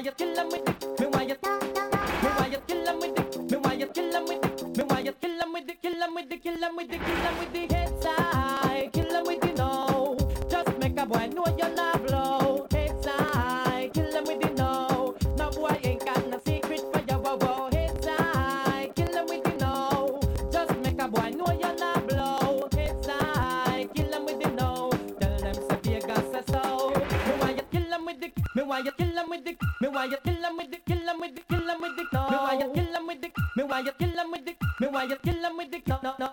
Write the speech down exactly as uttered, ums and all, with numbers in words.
you kill 'em with it? Me why you? Me why you kill 'em with it? Me why you kill 'em with it? Me why you kill 'em with it? Kill 'em with it? Kill 'em with it? Kill 'em with the head side. Kill 'em with the no. Just make a boy know you're not blow. Head side. Kill 'em with the no. No boy ain't got no secret for your wow wow. Head side. Kill 'em with the no. Just make a boy know you're not blow. Head side. Kill 'em with the no. Tell them say Vegas say so. Me why you kill 'em with the? Me why you kill 'em with the? Me why you kill 'em with the? Kill 'em with the? Kill 'em with the no. Me why you kill 'em with the? Me why you kill 'em with the? Me why you kill 'em with the? No no no.